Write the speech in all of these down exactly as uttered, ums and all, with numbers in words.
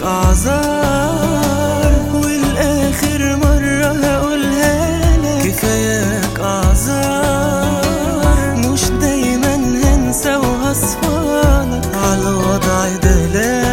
أعذار، والآخر مرة هقولها لك كفاياك أعذار. مش دايما هنسى وهصفالك عالوضع ده، لا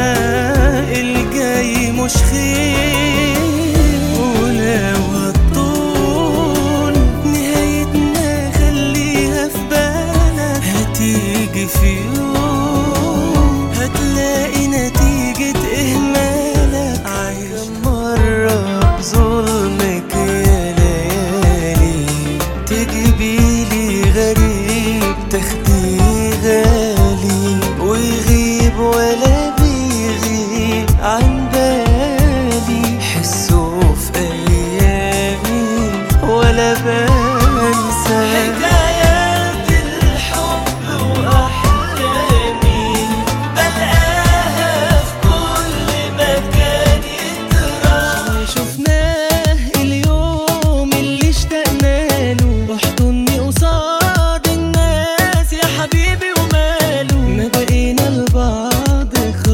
الجاي مش خير. ولو هتطول نهايتنا خليها في بالك، هتيجي في يوم هتلاقي نتيجة إهمالك. عايش مرة بظلمك يا ليالي، تجيبيلي غريب تاخدي غالي، ويغيب ولا بيغيب عن بالي. حسه في أيامي ولا بنسى حكايات الحب وأحلامي، بلقاها في كل مكان يطرح. شفناه اليوم اللي اشتقنا له، احضني قصاد الناس يا حبيبي وماله. ما بقينا لبعض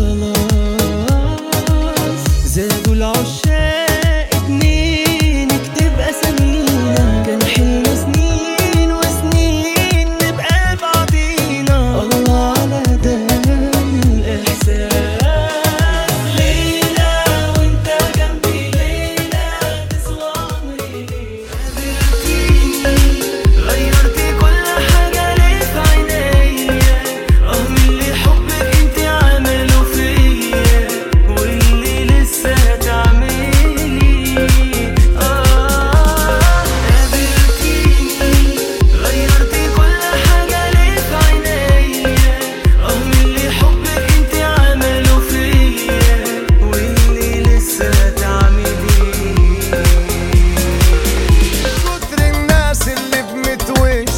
خلاص، زادوا العشاق اتنين اكتب اسامينا. كان حلمنا سنين وسنين نبقى بعضينا، الله على ده الإحساس. ليلة وانت جنبي، ليلة تسوى عمري. قابلتيني غيرتي كل حاجة ليه في عينيا، رغم اللي حبك انت عمله فيا واللي لسه هتعملي. آه قابلتيني غيرتي كل حاجة ليه في عينيا، رغم اللي حبك انت عمله فيا واللي لسه هتعملي. كتر الناس اللي بمتوش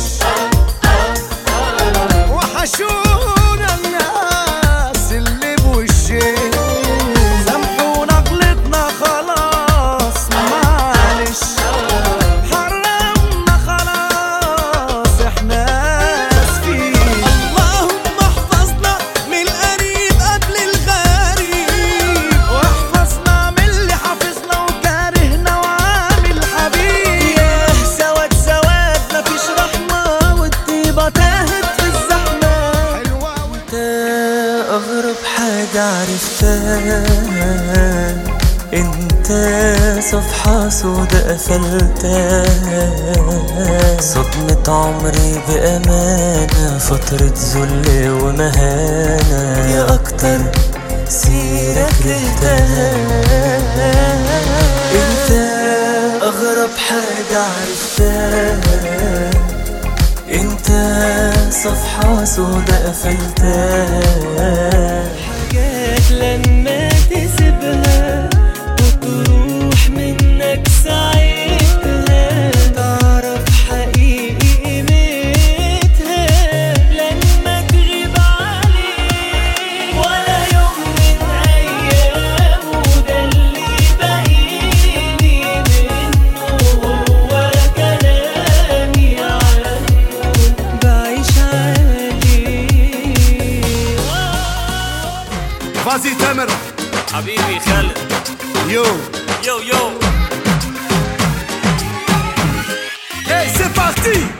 وحشونا الناس اللي بوشين. سامحونا غلطنا خلاص معلش، حرمنا خلاص احنا اسفين. اللهم احفظنا من القريب قبل الغريب، واحفظنا من اللي حافظنا وكارهنا وعامل حبيب. ياه سواد سواد مفيش رحمة، والطيبة تاهت في الزحمة. حلوة انت أغرب حاجة عرفتها، انت صفحة سودا قفلتها. صدمة عمري بأمانة، فترة ذل ومهانة، يا أكتر سيرة كرهتها. انت أغرب حاجة عرفتها، انت صفحة سودا قفلتها. حاجات لما تسيبها وتروح منك ساعتها، تعرف حقيقي قيمتها. لما تغيب عليك ولا يوم من أيامه، ده اللي باقيلي منه هو كلامي عنه، بعيش عليه. فازي تامر حبيبي خالد. يو يو يو Hey, c'est parti!